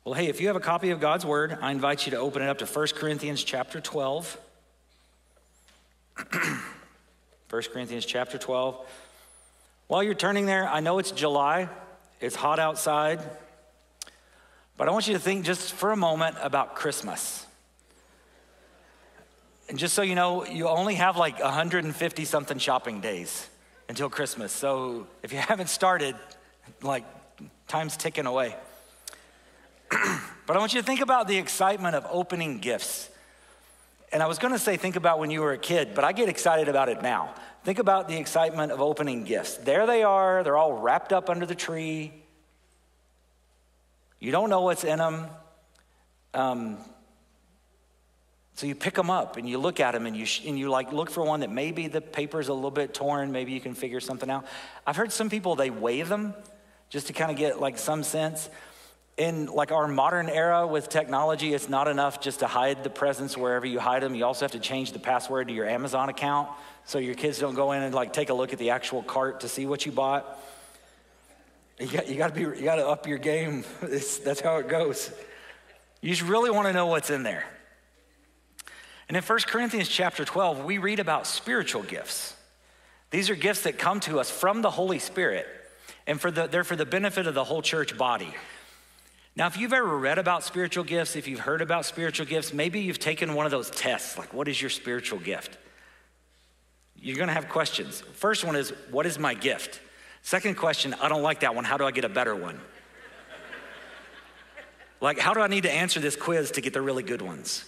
Well, hey, if you have a copy of God's word, I invite you to open it up to 1 Corinthians chapter 12. 1 Corinthians chapter 12. While you're turning there, I know it's July, it's hot outside, but I want you to think just for a moment about Christmas. And just so you know, you only have like 150 something shopping days until Christmas. So if you haven't started, like, time's ticking away. But I want you to think about the excitement of opening gifts. And I was gonna say think about when you were a kid, but I get excited about it now. Think about the excitement of opening gifts. There they are, they're all wrapped up under the tree. You don't know what's in them. So you pick them up and you look at them and you like look for one that maybe the paper's a little bit torn, maybe you can figure something out. I've heard some people, they weigh them just to kind of get like some sense. In like our modern era with technology, it's not enough just to hide the presents wherever you hide them. You also have to change the password to your Amazon account so your kids don't go in and like take a look at the actual cart to see what you bought. You got to up your game. That's how it goes. You just really want to know what's in there. And in 1 Corinthians chapter 12, we read about spiritual gifts. These are gifts that come to us from the Holy Spirit, and they're for the benefit of the whole church body. Now, if you've ever read about spiritual gifts, if you've heard about spiritual gifts, maybe you've taken one of those tests, like what is your spiritual gift? You're gonna have questions. First one is, what is my gift? Second question, I don't like that one, how do I get a better one? Like, how do I need to answer this quiz to get the really good ones?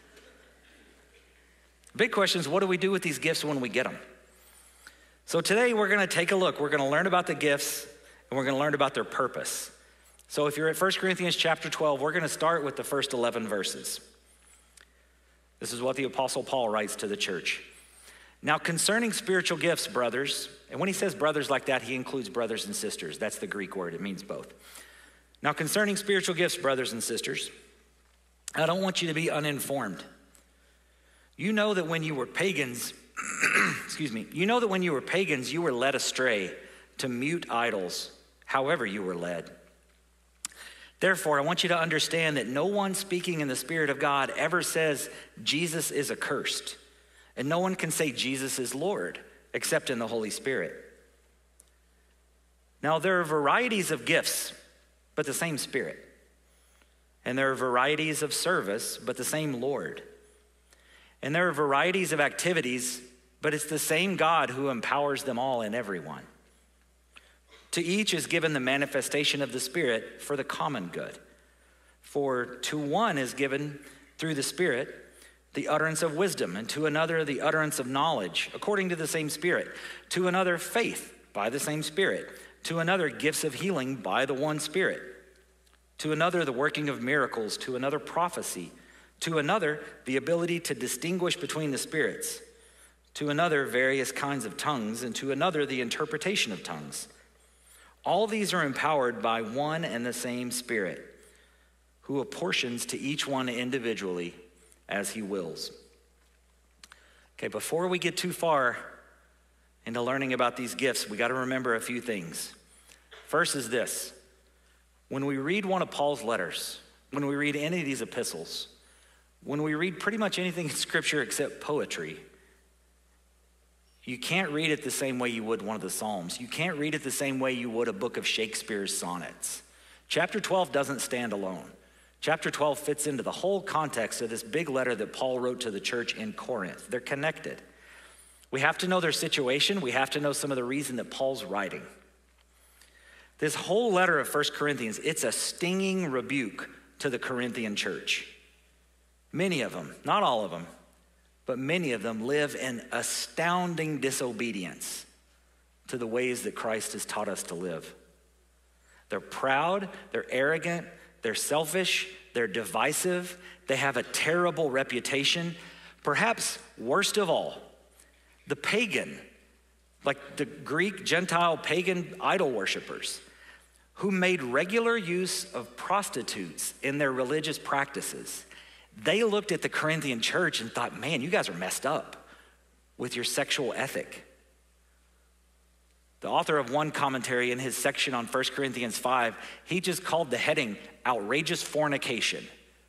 Big question is, what do we do with these gifts when we get them? So today we're gonna take a look. We're gonna learn about the gifts and we're gonna learn about their purpose. So if you're at 1 Corinthians chapter 12, we're gonna start with the first 11 verses. This is what the Apostle Paul writes to the church. Now concerning spiritual gifts, brothers, and when he says brothers like that, he includes brothers and sisters. That's the Greek word, it means both. Now concerning spiritual gifts, brothers and sisters, I don't want you to be uninformed. You know that when you were pagans, you were led astray to mute idols, however you were led. Therefore, I want you to understand that no one speaking in the Spirit of God ever says Jesus is accursed, and no one can say Jesus is Lord except in the Holy Spirit. Now, there are varieties of gifts, but the same Spirit. And there are varieties of service, but the same Lord. And there are varieties of activities, but it's the same God who empowers them all in everyone. To each is given the manifestation of the Spirit for the common good. For to one is given through the Spirit the utterance of wisdom, and to another the utterance of knowledge, according to the same Spirit. To another faith by the same Spirit. To another gifts of healing by the one Spirit. To another the working of miracles. To another prophecy. To another the ability to distinguish between the spirits. To another various kinds of tongues, and to another the interpretation of tongues. All these are empowered by one and the same Spirit, who apportions to each one individually as he wills. Okay, before we get too far into learning about these gifts, we got to remember a few things. First is this: when we read one of Paul's letters, when we read any of these epistles, when we read pretty much anything in Scripture except poetry, you can't read it the same way you would one of the Psalms. You can't read it the same way you would a book of Shakespeare's sonnets. Chapter 12 doesn't stand alone. Chapter 12 fits into the whole context of this big letter that Paul wrote to the church in Corinth. They're connected. We have to know their situation. We have to know some of the reason that Paul's writing. This whole letter of 1 Corinthians, it's a stinging rebuke to the Corinthian church. Many of them, not all of them, but many of them live in astounding disobedience to the ways that Christ has taught us to live. They're proud, they're arrogant, they're selfish, they're divisive, they have a terrible reputation. Perhaps worst of all, the pagan, like the Greek, Gentile, pagan idol worshipers, who made regular use of prostitutes in their religious practices. They looked at the Corinthian church and thought, man, you guys are messed up with your sexual ethic. The author of one commentary in his section on 1 Corinthians 5, he just called the heading outrageous fornication.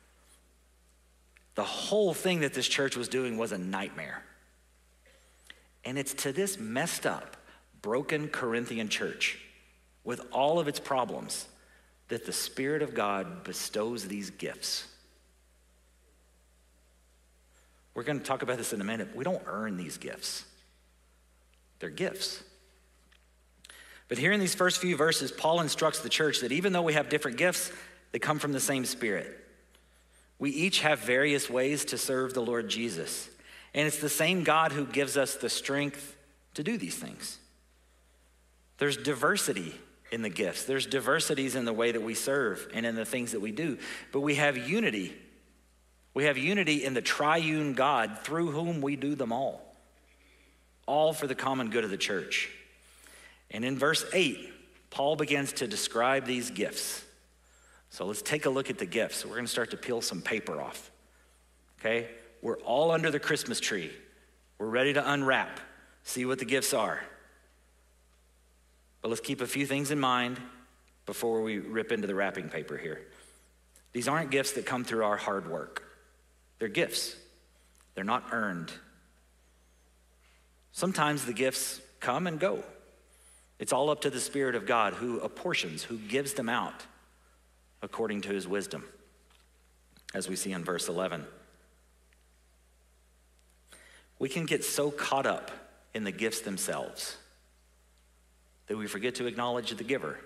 The whole thing that this church was doing was a nightmare. And it's to this messed up, broken Corinthian church with all of its problems that the Spirit of God bestows these gifts. We're going to talk about this in a minute. We don't earn these gifts. They're gifts. But here in these first few verses, Paul instructs the church that even though we have different gifts, they come from the same Spirit. We each have various ways to serve the Lord Jesus. And it's the same God who gives us the strength to do these things. There's diversity in the gifts. There's diversities in the way that we serve and in the things that we do. But we have unity. We have unity in the triune God through whom we do them all for the common good of the church. And in verse 8, Paul begins to describe these gifts. So let's take a look at the gifts. We're going to start to peel some paper off. Okay? We're all under the Christmas tree. We're ready to unwrap, see what the gifts are. But let's keep a few things in mind before we rip into the wrapping paper here. These aren't gifts that come through our hard work. They're gifts. They're not earned. Sometimes the gifts come and go. It's all up to the Spirit of God who apportions, who gives them out according to his wisdom, as we see in verse 11. We can get so caught up in the gifts themselves that we forget to acknowledge the giver.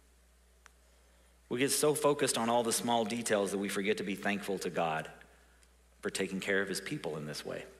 We get so focused on all the small details that we forget to be thankful to God for taking care of his people in this way.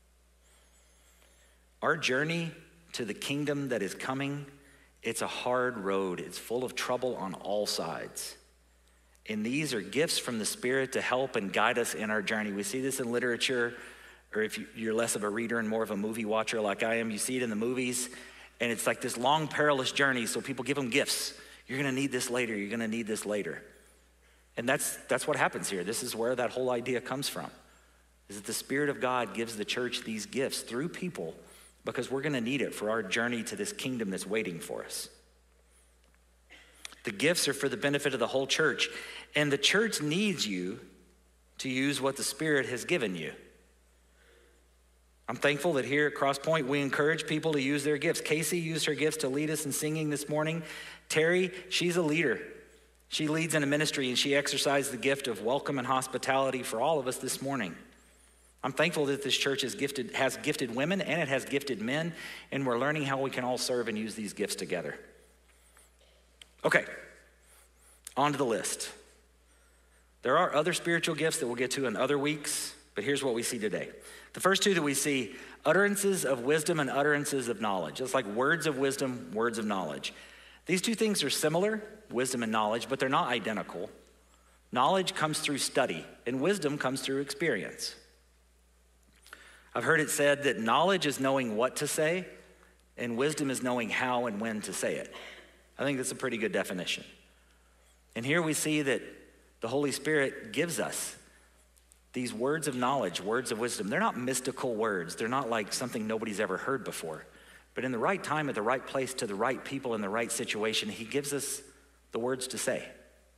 Our journey to the kingdom that is coming, it's a hard road. It's full of trouble on all sides. And these are gifts from the Spirit to help and guide us in our journey. We see this in literature, or if you're less of a reader and more of a movie watcher like I am, you see it in the movies, and it's like this long, perilous journey, so people give them gifts. You're going to need this later. You're going to need this later. And that's what happens here. This is where that whole idea comes from, is that the Spirit of God gives the church these gifts through people because we're going to need it for our journey to this kingdom that's waiting for us. The gifts are for the benefit of the whole church, and the church needs you to use what the Spirit has given you. I'm thankful that here at Cross Point, we encourage people to use their gifts. Casey used her gifts to lead us in singing this morning. Terry, she's a leader. She leads in a ministry, and she exercised the gift of welcome and hospitality for all of us this morning. I'm thankful that this church has gifted women, and it has gifted men, and we're learning how we can all serve and use these gifts together. Okay, on to the list. There are other spiritual gifts that we'll get to in other weeks, but here's what we see today. The first two that we see, utterances of wisdom and utterances of knowledge. It's like words of wisdom, words of knowledge. These two things are similar, wisdom and knowledge, but they're not identical. Knowledge comes through study, and wisdom comes through experience. I've heard it said that knowledge is knowing what to say, and wisdom is knowing how and when to say it. I think that's a pretty good definition. And here we see that the Holy Spirit gives us these words of knowledge, words of wisdom. They're not mystical words. They're not like something nobody's ever heard before. But in the right time, at the right place, to the right people, in the right situation, he gives us the words to say.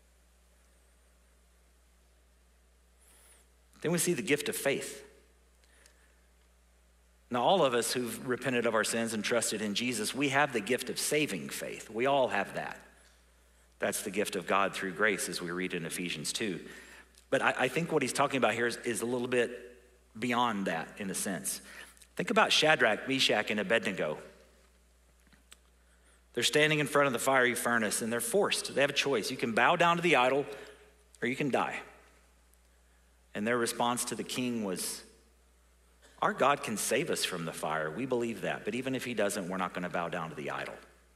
Then we see the gift of faith. Now, all of us who've repented of our sins and trusted in Jesus, we have the gift of saving faith. We all have that. That's the gift of God through grace, as we read in Ephesians 2. But I think what he's talking about here is a little bit beyond that, in a sense. Think about Shadrach, Meshach, and Abednego. They're standing in front of the fiery furnace, and they're forced. They have a choice. You can bow down to the idol, or you can die. And their response to the king was, our God can save us from the fire. We believe that. But even if he doesn't, we're not going to bow down to the idol.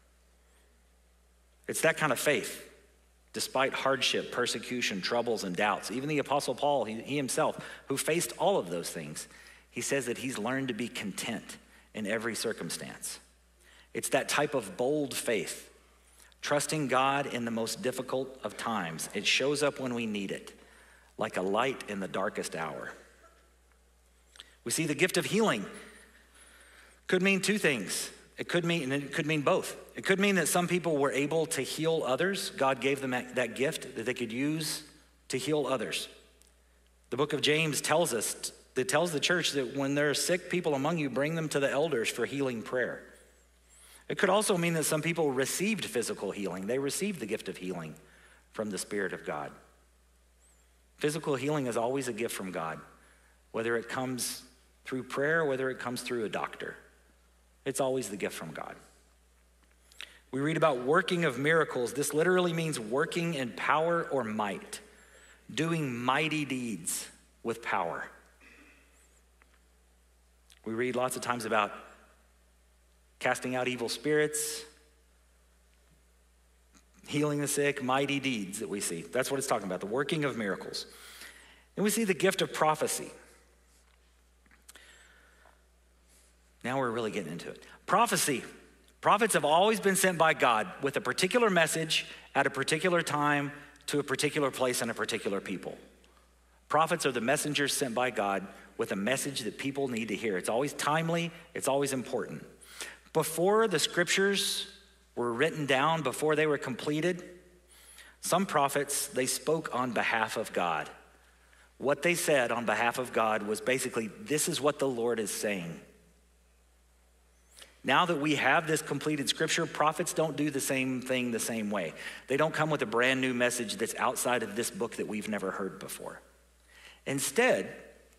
It's that kind of faith. Despite hardship, persecution, troubles, and doubts. Even the Apostle Paul, he himself, who faced all of those things, he says that he's learned to be content in every circumstance. It's that type of bold faith, trusting God in the most difficult of times. It shows up when we need it, like a light in the darkest hour. We see the gift of healing. Could mean two things. It could mean both. It could mean that some people were able to heal others. God gave them that gift that they could use to heal others. The book of James tells the church that when there are sick people among you, bring them to the elders for healing prayer. It could also mean that some people received physical healing. They received the gift of healing from the Spirit of God. Physical healing is always a gift from God, whether it comes through prayer, whether it comes through a doctor. It's always the gift from God. We read about working of miracles. This literally means working in power or might, doing mighty deeds with power. We read lots of times about casting out evil spirits, healing the sick, mighty deeds that we see. That's what it's talking about, the working of miracles. And we see the gift of prophecy. Now we're really getting into it. Prophecy. Prophets have always been sent by God with a particular message at a particular time to a particular place and a particular people. Prophets are the messengers sent by God with a message that people need to hear. It's always timely, it's always important. Before the scriptures were written down, before they were completed, some prophets, they spoke on behalf of God. What they said on behalf of God was basically, this is what the Lord is saying. Now that we have this completed scripture, prophets don't do the same thing the same way. They don't come with a brand new message that's outside of this book that we've never heard before. Instead,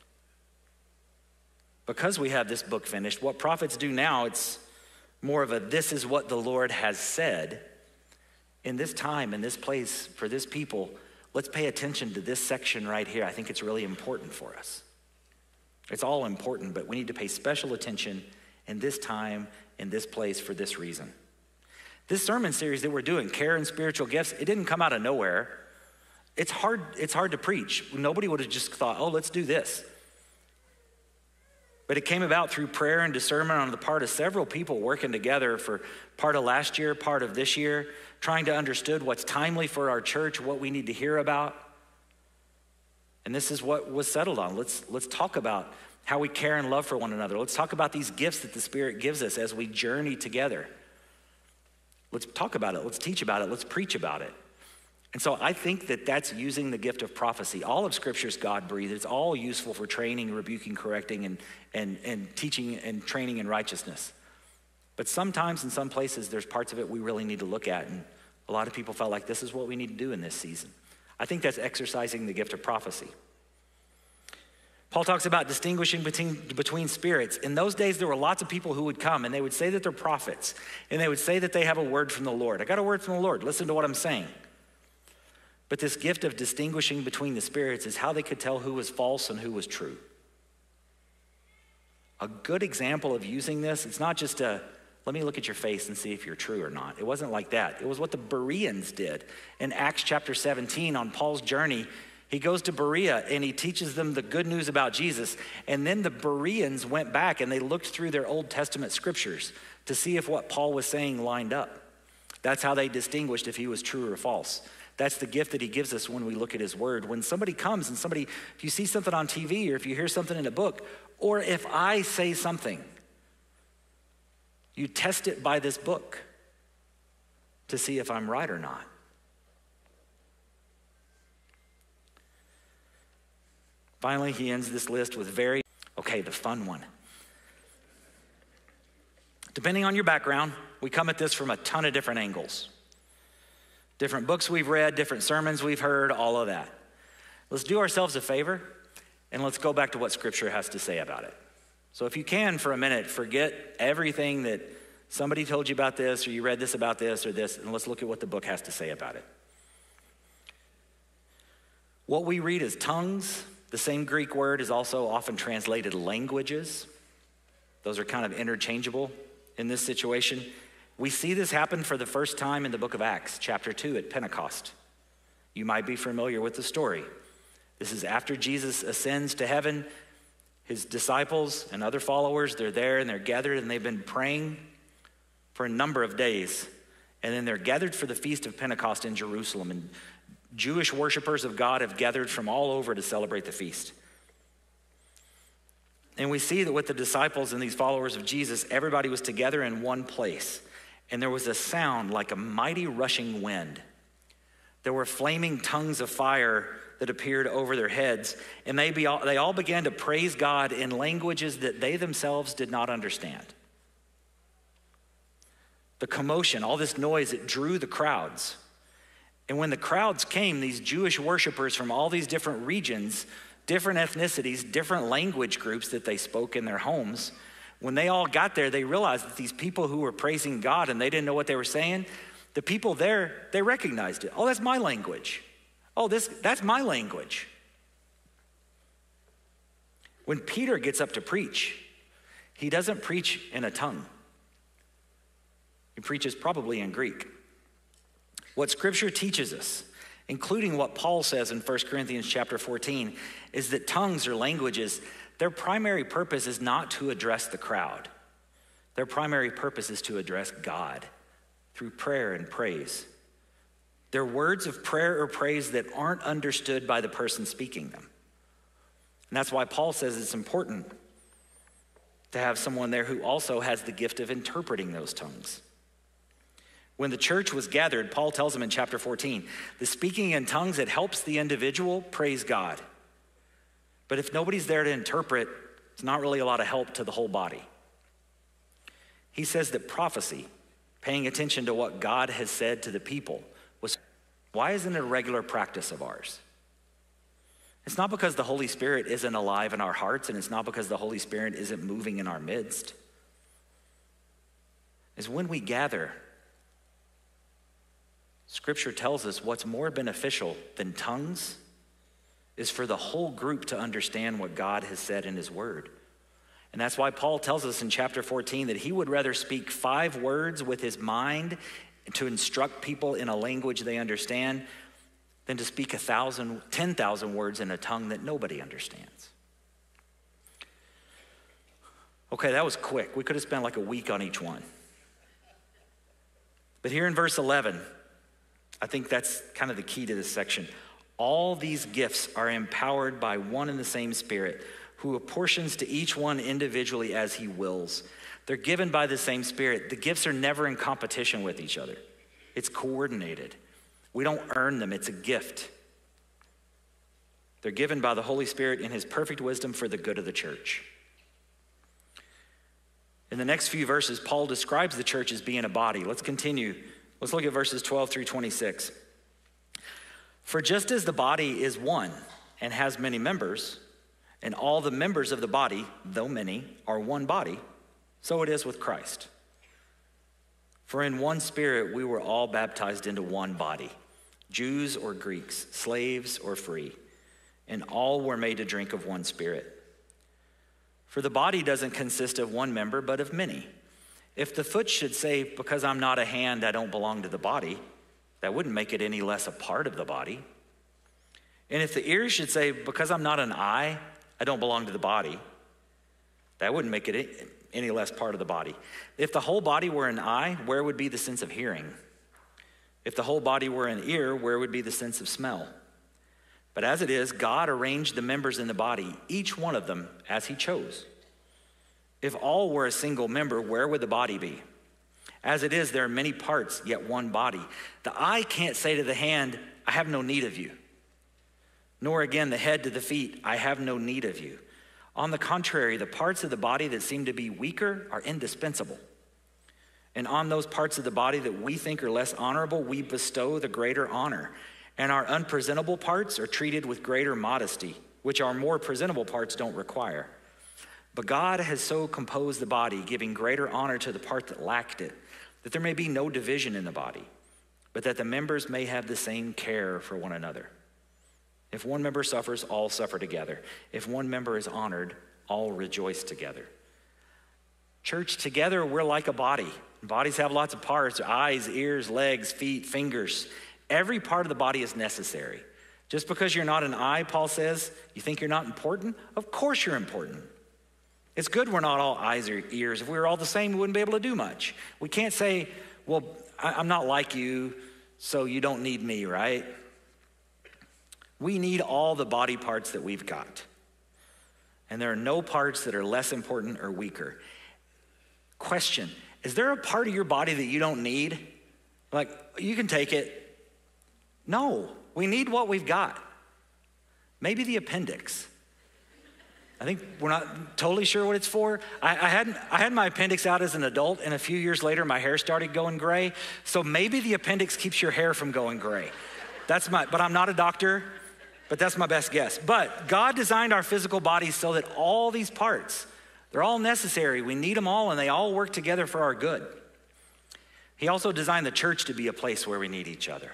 because we have this book finished, what prophets do now, it's more of a, this is what the Lord has said. In this time, in this place, for this people, let's pay attention to this section right here. I think it's really important for us. It's all important, but we need to pay special attention in this time, in this place, for this reason. This sermon series that we're doing, Care and Spiritual Gifts, it didn't come out of nowhere. It's hard to preach. Nobody would have just thought, oh, let's do this. But it came about through prayer and discernment on the part of several people working together for part of last year, part of this year, trying to understand what's timely for our church, what we need to hear about. And this is what was settled on. Let's talk about how we care and love for one another. Let's talk about these gifts that the Spirit gives us as we journey together. Let's talk about it. Let's teach about it. Let's preach about it. And so I think that that's using the gift of prophecy. All of Scripture is God-breathed. It's all useful for training, rebuking, correcting, and teaching and training in righteousness. But sometimes in some places, there's parts of it we really need to look at. And a lot of people felt like this is what we need to do in this season. I think that's exercising the gift of prophecy. Paul talks about distinguishing between spirits. In those days, there were lots of people who would come and they would say that they're prophets. And they would say that they have a word from the Lord. I got a word from the Lord. Listen to what I'm saying. But this gift of distinguishing between the spirits is how they could tell who was false and who was true. A good example of using this, it's not just let me look at your face and see if you're true or not. It wasn't like that. It was what the Bereans did. In Acts chapter 17, on Paul's journey, he goes to Berea and he teaches them the good news about Jesus. And then the Bereans went back and they looked through their Old Testament scriptures to see if what Paul was saying lined up. That's how they distinguished if he was true or false. That's the gift that he gives us when we look at his word. When somebody comes and if you see something on TV or if you hear something in a book, or if I say something, you test it by this book to see if I'm right or not. Finally, he ends this list with the fun one. Depending on your background, we come at this from a ton of different angles. Different books we've read, different sermons we've heard, all of that. Let's do ourselves a favor and let's go back to what Scripture has to say about it. So if you can, for a minute, forget everything that somebody told you about this or you read this about this or this, and let's look at what the book has to say about it. What we read as tongues, the same Greek word is also often translated languages. Those are kind of interchangeable in this situation. We see this happen for the first time in the book of Acts, chapter 2 at Pentecost. You might be familiar with the story. This is after Jesus ascends to heaven. His disciples and other followers, they're there and they're gathered and they've been praying for a number of days. And then they're gathered for the Feast of Pentecost in Jerusalem. And Jewish worshipers of God have gathered from all over to celebrate the feast. And we see that with the disciples and these followers of Jesus, everybody was together in one place. And there was a sound like a mighty rushing wind. There were flaming tongues of fire that appeared over their heads. And they all began to praise God in languages that they themselves did not understand. The commotion, all this noise, it drew the crowds. And when the crowds came, these Jewish worshipers from all these different regions, different ethnicities, different language groups that they spoke in their homes, when they all got there, they realized that these people who were praising God and they didn't know what they were saying, the people there, they recognized it. Oh, that's my language. Oh, that's my language. When Peter gets up to preach, he doesn't preach in a tongue. He preaches probably in Greek. What Scripture teaches us, including what Paul says in 1 Corinthians chapter 14, is that tongues or languages, their primary purpose is not to address the crowd. Their primary purpose is to address God through prayer and praise. They're words of prayer or praise that aren't understood by the person speaking them. And that's why Paul says it's important to have someone there who also has the gift of interpreting those tongues. When the church was gathered, Paul tells them in chapter 14, the speaking in tongues, it helps the individual praise God. But if nobody's there to interpret, it's not really a lot of help to the whole body. He says that prophecy, paying attention to what God has said to the people, why isn't it a regular practice of ours? It's not because the Holy Spirit isn't alive in our hearts, and it's not because the Holy Spirit isn't moving in our midst. It's when we gather, Scripture tells us what's more beneficial than tongues is for the whole group to understand what God has said in his word. And that's why Paul tells us in chapter 14 that he would rather speak 5 words with his mind to instruct people in a language they understand than to speak 10,000 words in a tongue that nobody understands. Okay, that was quick. We could have spent like a week on each one. But here in verse 11, I think that's kind of the key to this section. All these gifts are empowered by one and the same Spirit, who apportions to each one individually as he wills. They're given by the same Spirit. The gifts are never in competition with each other. It's coordinated. We don't earn them. It's a gift. They're given by the Holy Spirit in his perfect wisdom for the good of the church. In the next few verses, Paul describes the church as being a body. Let's continue. Let's look at verses 12 through 26. For just as the body is one and has many members, and all the members of the body, though many, are one body, so it is with Christ. For in one Spirit we were all baptized into one body, Jews or Greeks, slaves or free, and all were made to drink of one Spirit. For the body doesn't consist of one member, but of many. If the foot should say, because I'm not a hand, I don't belong to the body, that wouldn't make it any less a part of the body. And if the ear should say, because I'm not an eye, I don't belong to the body, that wouldn't make it any less part of the body. If the whole body were an eye, where would be the sense of hearing? If the whole body were an ear, where would be the sense of smell? But as it is, God arranged the members in the body, each one of them as he chose. If all were a single member, where would the body be? As it is, there are many parts, yet one body. The eye can't say to the hand, I have no need of you. Nor again the head to the feet, I have no need of you. On the contrary, the parts of the body that seem to be weaker are indispensable. And on those parts of the body that we think are less honorable, we bestow the greater honor. And our unpresentable parts are treated with greater modesty, which our more presentable parts don't require. But God has so composed the body, giving greater honor to the part that lacked it, that there may be no division in the body, but that the members may have the same care for one another. If one member suffers, all suffer together. If one member is honored, all rejoice together. Church, together we're like a body. Bodies have lots of parts: eyes, ears, legs, feet, fingers. Every part of the body is necessary. Just because you're not an eye, Paul says, you think you're not important? Of course you're important. It's good we're not all eyes or ears. If we were all the same, we wouldn't be able to do much. We can't say, well, I'm not like you, so you don't need me, right? We need all the body parts that we've got. and there are no parts that are less important or weaker. Question, is there a part of your body that you don't need? Like, you can take it. No, we need what we've got. Maybe the appendix. I think we're not totally sure what it's for. I had my appendix out as an adult, and a few years later, my hair started going gray. So maybe the appendix keeps your hair from going gray. But I'm not a doctor, but that's my best guess. But God designed our physical bodies so that all these parts, they're all necessary. We need them all, and they all work together for our good. He also designed the church to be a place where we need each other.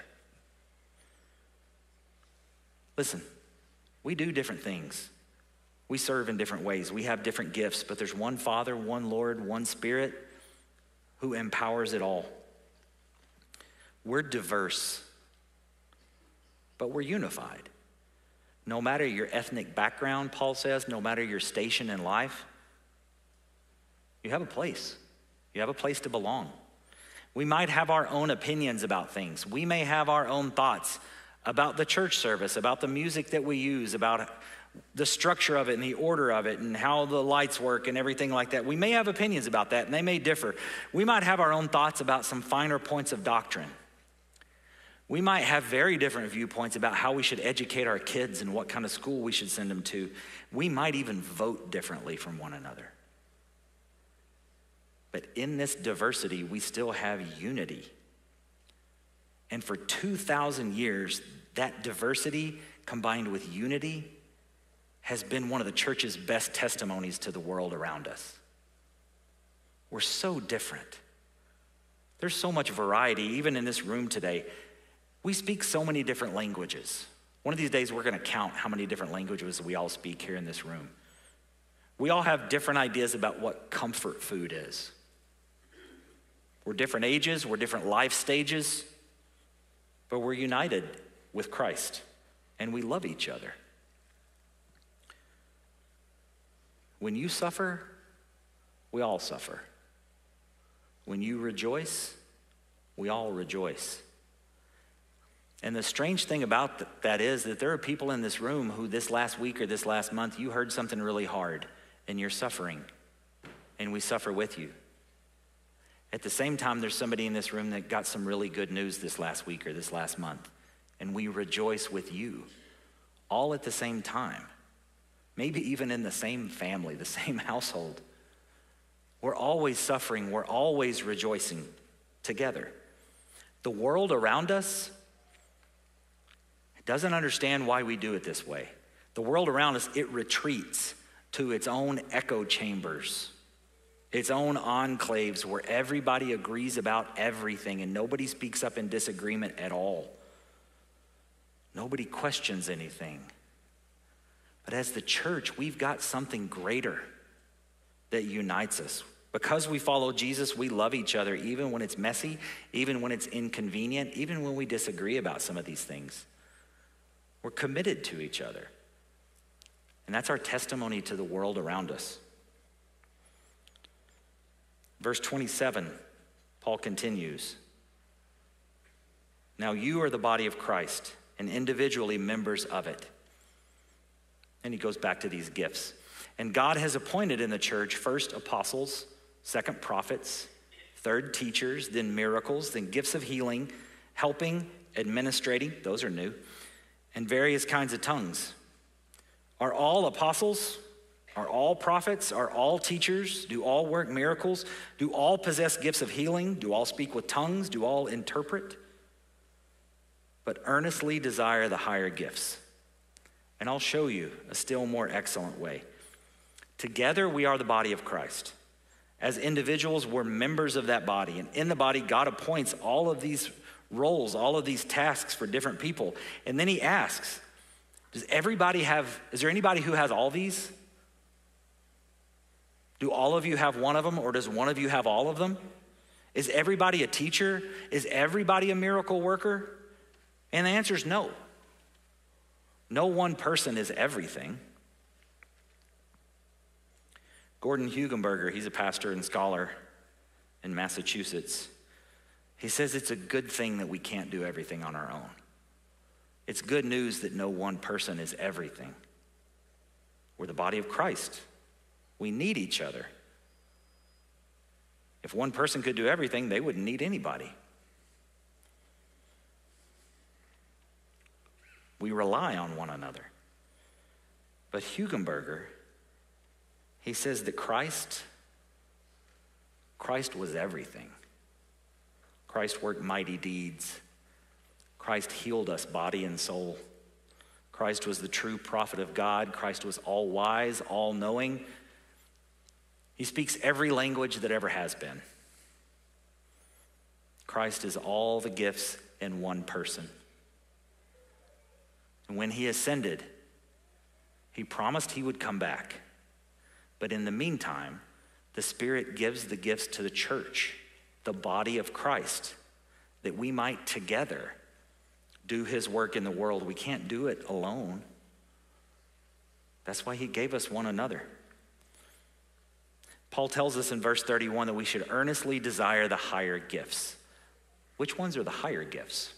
Listen, we do different things. We serve in different ways. We have different gifts, but there's one Father, one Lord, one Spirit who empowers it all. We're diverse, but we're unified. No matter your ethnic background, Paul says, no matter your station in life, you have a place. You have a place to belong. We might have our own opinions about things. We may have our own thoughts about the church service, about the music that we use, about the structure of it and the order of it and how the lights work and everything like that. We may have opinions about that, and they may differ. We might have our own thoughts about some finer points of doctrine. We might have very different viewpoints about how we should educate our kids and what kind of school we should send them to. We might even vote differently from one another. But in this diversity, we still have unity. And for 2,000 years, that diversity combined with unity has been one of the church's best testimonies to the world around us. We're so different. There's so much variety, even in this room today. We speak so many different languages. One of these days, we're gonna count how many different languages we all speak here in this room. We all have different ideas about what comfort food is. We're different ages, we're different life stages, but we're united with Christ, and we love each other. When you suffer, we all suffer. When you rejoice, we all rejoice. And the strange thing about that is that there are people in this room who this last week or this last month, you heard something really hard and you're suffering, and we suffer with you. At the same time, there's somebody in this room that got some really good news this last week or this last month, and we rejoice with you, all at the same time. Maybe even in the same family, the same household. We're always suffering, we're always rejoicing together. The world around us doesn't understand why we do it this way. The world around us, it retreats to its own echo chambers, its own enclaves where everybody agrees about everything and nobody speaks up in disagreement at all. Nobody questions anything. But as the church, we've got something greater that unites us. Because we follow Jesus, we love each other, even when it's messy, even when it's inconvenient, even when we disagree about some of these things. We're committed to each other. And that's our testimony to the world around us. Verse 27, Paul continues. Now you are the body of Christ, and individually members of it. And he goes back to these gifts. And God has appointed in the church first apostles, second prophets, third teachers, then miracles, then gifts of healing, helping, administrating, those are new, and various kinds of tongues. Are all apostles? Are all prophets? Are all teachers? Do all work miracles? Do all possess gifts of healing? Do all speak with tongues? Do all interpret? But earnestly desire the higher gifts. And I'll show you a still more excellent way. Together we are the body of Christ. As individuals, we're members of that body. And in the body, God appoints all of these roles, all of these tasks for different people. And then he asks, is there anybody who has all these? Do all of you have one of them, or does one of you have all of them? Is everybody a teacher? Is everybody a miracle worker? And the answer is no. No one person is everything. Gordon Hugenberger, he's a pastor and scholar in Massachusetts. He says it's a good thing that we can't do everything on our own. It's good news that no one person is everything. We're the body of Christ. We need each other. If one person could do everything, they wouldn't need anybody. We rely on one another. But Hugenberger, he says that Christ was everything. Christ worked mighty deeds. Christ healed us body and soul. Christ was the true prophet of God. Christ was all wise, all knowing. He speaks every language that ever has been. Christ is all the gifts in one person. And when he ascended, he promised he would come back. But in the meantime, the Spirit gives the gifts to the church, the body of Christ, that we might together do his work in the world. We can't do it alone. That's why he gave us one another. Paul tells us in verse 31 that we should earnestly desire the higher gifts. Which ones are the higher gifts?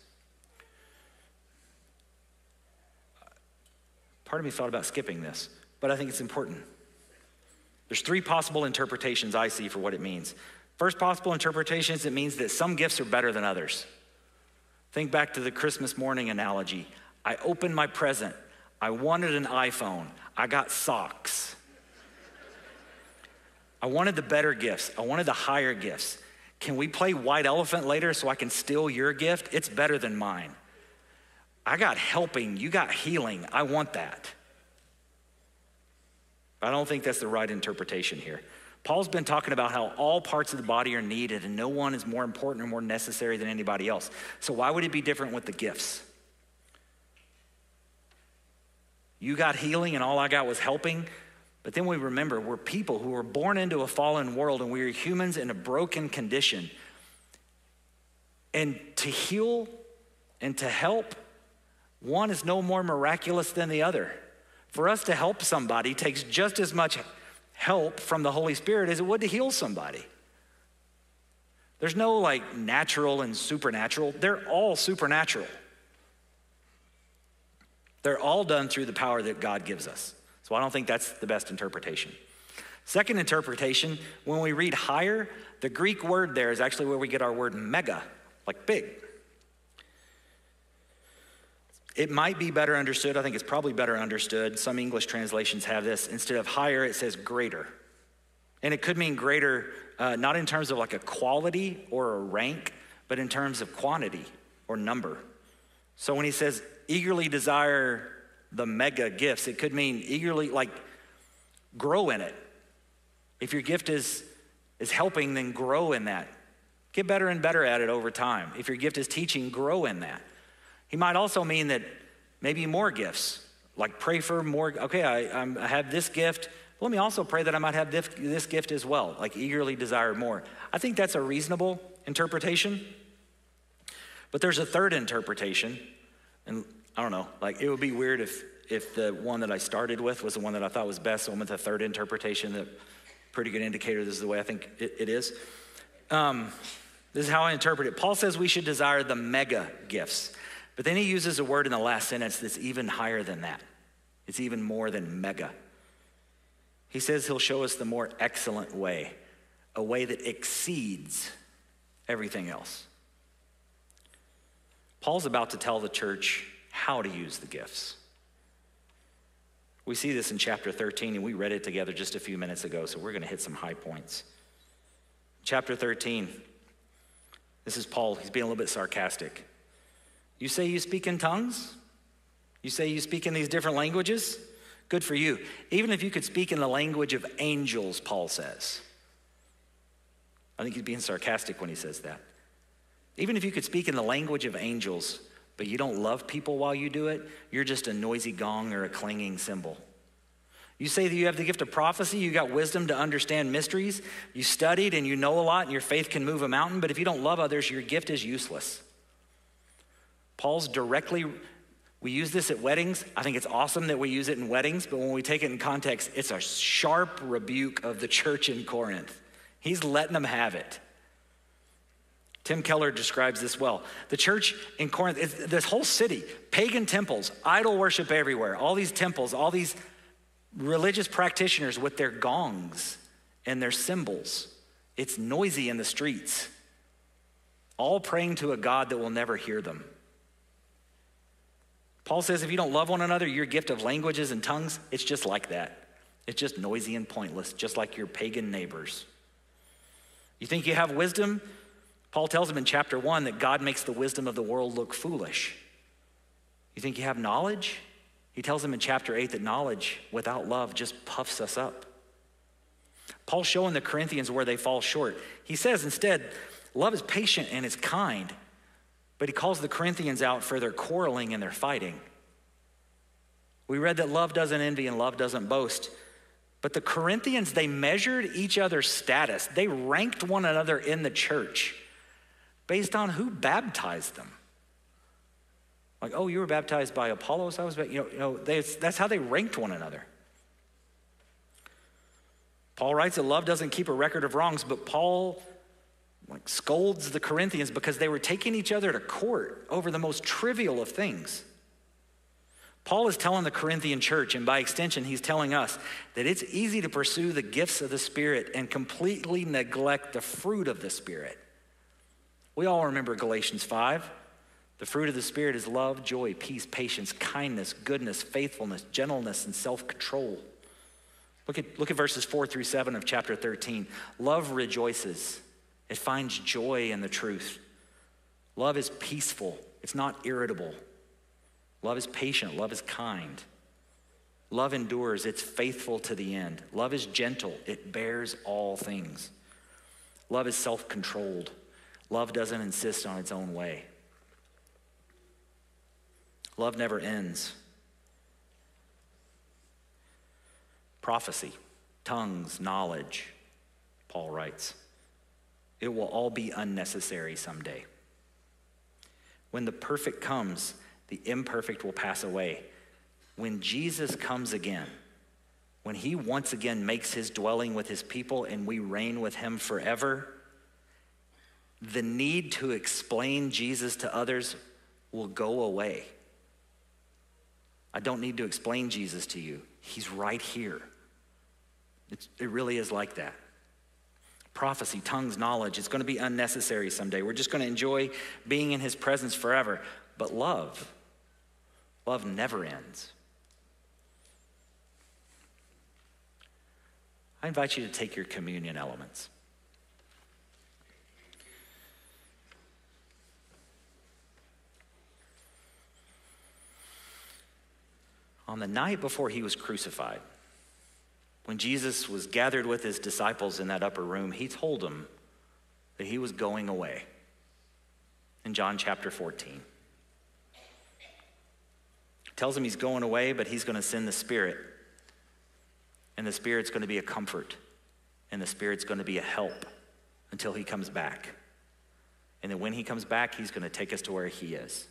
Part of me thought about skipping this, but I think it's important. There's three possible interpretations I see for what it means. First possible interpretation is it means that some gifts are better than others. Think back to the Christmas morning analogy. I opened my present. I wanted an iPhone. I got socks. I wanted the better gifts. I wanted the higher gifts. Can we play white elephant later so I can steal your gift? It's better than mine. I got helping, you got healing. I want that. I don't think that's the right interpretation here. Paul's been talking about how all parts of the body are needed and no one is more important or more necessary than anybody else. So why would it be different with the gifts? You got healing and all I got was helping. But then we remember we're people who were born into a fallen world and we are humans in a broken condition. And to heal and to help, one is no more miraculous than the other. For us to help somebody takes just as much help from the Holy Spirit as it would to heal somebody. There's no like natural and supernatural. They're all supernatural. They're all done through the power that God gives us. So I don't think that's the best interpretation. Second interpretation, when we read higher, the Greek word there is actually where we get our word mega, like big. It might be better understood. I think it's probably better understood. Some English translations have this. Instead of higher, it says greater. And it could mean greater, not in terms of like a quality or a rank, but in terms of quantity or number. So when he says eagerly desire the mega gifts, it could mean eagerly, like grow in it. If your gift is helping, then grow in that. Get better and better at it over time. If your gift is teaching, grow in that. He might also mean that maybe more gifts, like pray for more. Okay, I have this gift. Let me also pray that I might have this gift as well, like eagerly desire more. I think that's a reasonable interpretation. But there's a third interpretation, and I don't know, like it would be weird if the one that I started with was the one that I thought was best. So I went with the third interpretation, that pretty good indicator. This is the way I think it is. This is how I interpret it. Paul says we should desire the mega gifts. But then he uses a word in the last sentence that's even higher than that. It's even more than mega. He says he'll show us the more excellent way, a way that exceeds everything else. Paul's about to tell the church how to use the gifts. We see this in chapter 13, and we read it together just a few minutes ago, so we're going to hit some high points. Chapter 13, this is Paul. He's being a little bit sarcastic. You say you speak in tongues? You say you speak in these different languages? Good for you. Even if you could speak in the language of angels, Paul says. I think he's being sarcastic when he says that. Even if you could speak in the language of angels, but you don't love people while you do it, you're just a noisy gong or a clanging cymbal. You say that you have the gift of prophecy, you got wisdom to understand mysteries, you studied and you know a lot and your faith can move a mountain, but if you don't love others, your gift is useless. Paul's directly, we use this at weddings. I think it's awesome that we use it in weddings, but when we take it in context, it's a sharp rebuke of the church in Corinth. He's letting them have it. Tim Keller describes this well. The church in Corinth, this whole city, pagan temples, idol worship everywhere, all these temples, all these religious practitioners with their gongs and their cymbals. It's noisy in the streets, all praying to a God that will never hear them. Paul says if you don't love one another, your gift of languages and tongues, it's just like that. It's just noisy and pointless, just like your pagan neighbors. You think you have wisdom? Paul tells him in chapter 1 that God makes the wisdom of the world look foolish. You think you have knowledge? He tells him in chapter 8 that knowledge without love just puffs us up. Paul's showing the Corinthians where they fall short. He says instead, love is patient and it's kind, but he calls the Corinthians out for their quarreling and their fighting. We read that love doesn't envy and love doesn't boast. But the Corinthians, they measured each other's status. They ranked one another in the church based on who baptized them. Like, oh, you were baptized by Apollos. That's how they ranked one another. Paul writes that love doesn't keep a record of wrongs, but Paul scolds the Corinthians because they were taking each other to court over the most trivial of things. Paul is telling the Corinthian church, and by extension, he's telling us that it's easy to pursue the gifts of the Spirit and completely neglect the fruit of the Spirit. We all remember Galatians 5. The fruit of the Spirit is love, joy, peace, patience, kindness, goodness, faithfulness, gentleness, and self-control. Look at verses 4-7 of chapter 13. Love rejoices. It finds joy in the truth. Love is peaceful. It's not irritable. Love is patient. Love is kind. Love endures. It's faithful to the end. Love is gentle. It bears all things. Love is self-controlled. Love doesn't insist on its own way. Love never ends. Prophecy, tongues, knowledge, Paul writes. It will all be unnecessary someday. When the perfect comes, the imperfect will pass away. When Jesus comes again, when he once again makes his dwelling with his people and we reign with him forever, the need to explain Jesus to others will go away. I don't need to explain Jesus to you. He's right here. It really is like that. Prophecy, tongues, knowledge, it's going to be unnecessary someday. We're just going to enjoy being in his presence forever. But love never ends. I invite you to take your communion elements. On the night before he was crucified, when Jesus was gathered with his disciples in that upper room, he told them that he was going away. In John chapter 14. He tells him he's going away, but he's going to send the Spirit. And the Spirit's going to be a comfort. And the Spirit's going to be a help until he comes back. And then when he comes back, he's going to take us to where he is.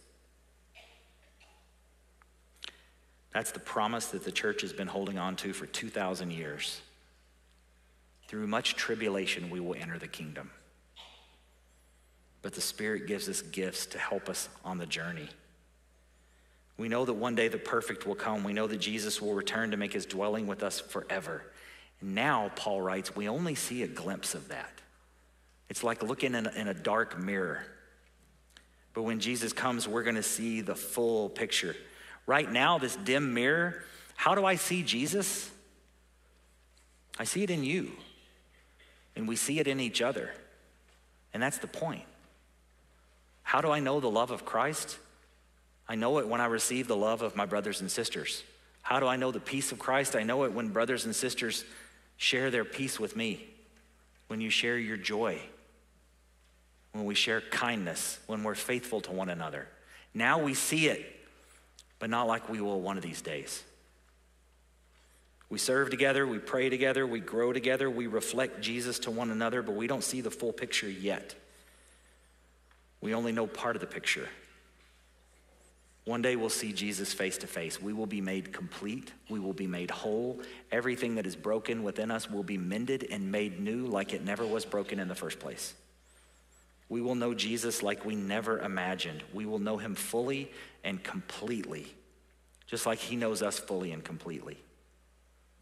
That's the promise that the church has been holding on to for 2,000 years. Through much tribulation, we will enter the kingdom. But the Spirit gives us gifts to help us on the journey. We know that one day the perfect will come. We know that Jesus will return to make his dwelling with us forever. And now, Paul writes, we only see a glimpse of that. It's like looking in a dark mirror. But when Jesus comes, we're going to see the full picture. Right now, this dim mirror, how do I see Jesus? I see it in you. And we see it in each other. And that's the point. How do I know the love of Christ? I know it when I receive the love of my brothers and sisters. How do I know the peace of Christ? I know it when brothers and sisters share their peace with me. When you share your joy. When we share kindness. When we're faithful to one another. Now we see it. But not like we will one of these days. We serve together, we pray together, we grow together, we reflect Jesus to one another, but we don't see the full picture yet. We only know part of the picture. One day we'll see Jesus face to face. We will be made complete. We will be made whole. Everything that is broken within us will be mended and made new like it never was broken in the first place. We will know Jesus like we never imagined. We will know him fully and completely, just like he knows us fully and completely.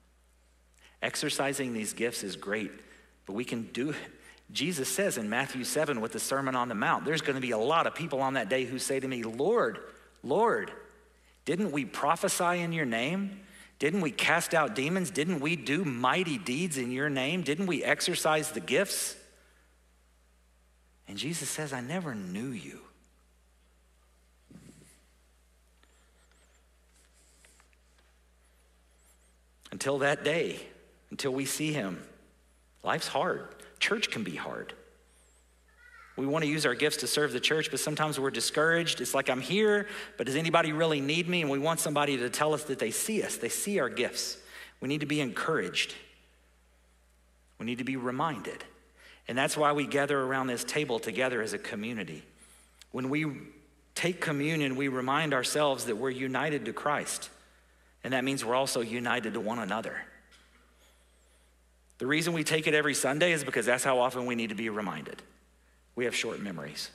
Exercising these gifts is great, but we can do it. Jesus says in Matthew 7 with the Sermon on the Mount, there's going to be a lot of people on that day who say to me, Lord, Lord, didn't we prophesy in your name? Didn't we cast out demons? Didn't we do mighty deeds in your name? Didn't we exercise the gifts? And Jesus says, I never knew you. Until that day, until we see him, life's hard. Church can be hard. We want to use our gifts to serve the church, but sometimes we're discouraged. It's like, I'm here, but does anybody really need me? And we want somebody to tell us that they see us. They see our gifts. We need to be encouraged. We need to be reminded. And that's why we gather around this table together as a community. When we take communion, we remind ourselves that we're united to Christ. And that means we're also united to one another. The reason we take it every Sunday is because that's how often we need to be reminded. We have short memories.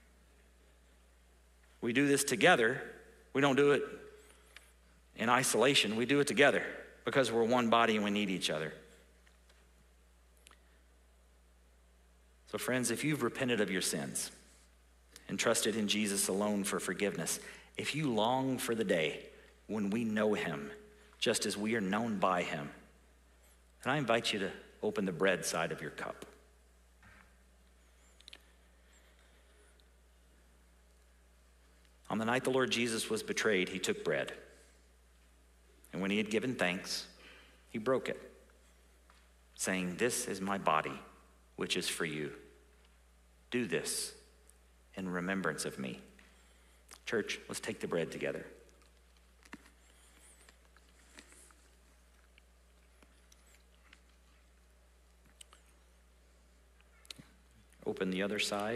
We do this together. We don't do it in isolation. We do it together because we're one body and we need each other. So friends, if you've repented of your sins and trusted in Jesus alone for forgiveness, if you long for the day when we know him just as we are known by him, and I invite you to open the bread side of your cup. On the night the Lord Jesus was betrayed, he took bread. And when he had given thanks, he broke it, saying, "This is my body, which is for you. Do this in remembrance of me." Church, let's take the bread together. Open the other side.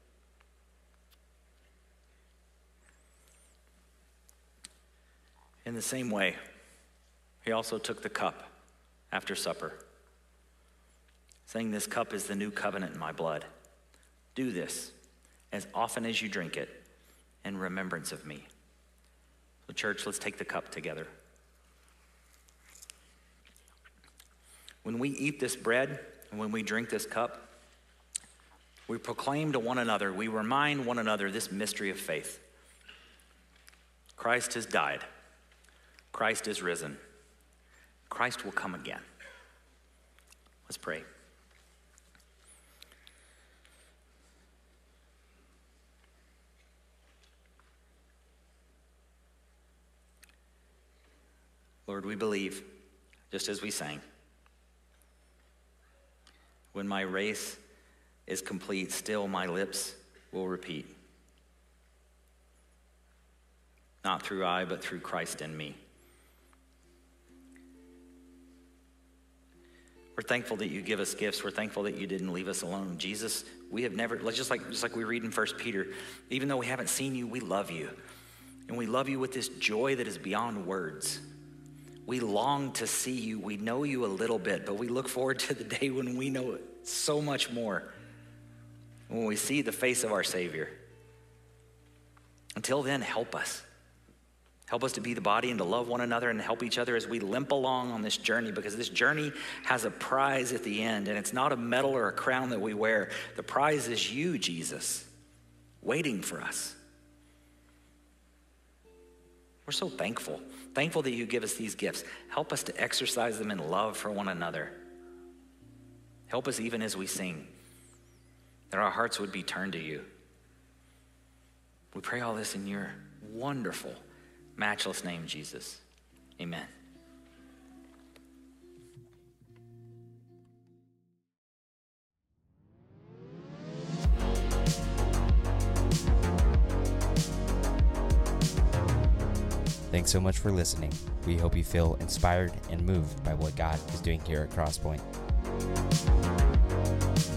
In the same way, he also took the cup after supper, saying, "This cup is the new covenant in my blood. Do this as often as you drink it in remembrance of me." So church, let's take the cup together. When we eat this bread and when we drink this cup, we proclaim to one another, we remind one another this mystery of faith. Christ has died. Christ is risen. Christ will come again. Let's pray. Lord, we believe, just as we sang, when my race is complete, still my lips will repeat. Not through I, but through Christ in me. We're thankful that you give us gifts. We're thankful that you didn't leave us alone. Jesus, we have never, just like we read in 1 Peter, even though we haven't seen you, we love you. And we love you with this joy that is beyond words. We long to see you. We know you a little bit, but we look forward to the day when we know so much more. When we see the face of our Savior. Until then, help us. Help us to be the body and to love one another and help each other as we limp along on this journey, because this journey has a prize at the end, and it's not a medal or a crown that we wear. The prize is you, Jesus, waiting for us. We're so thankful that you give us these gifts. Help us to exercise them in love for one another. Help us even as we sing, that our hearts would be turned to you. We pray all this in your wonderful, matchless name, Jesus. Amen. Thanks so much for listening. We hope you feel inspired and moved by what God is doing here at Crosspoint.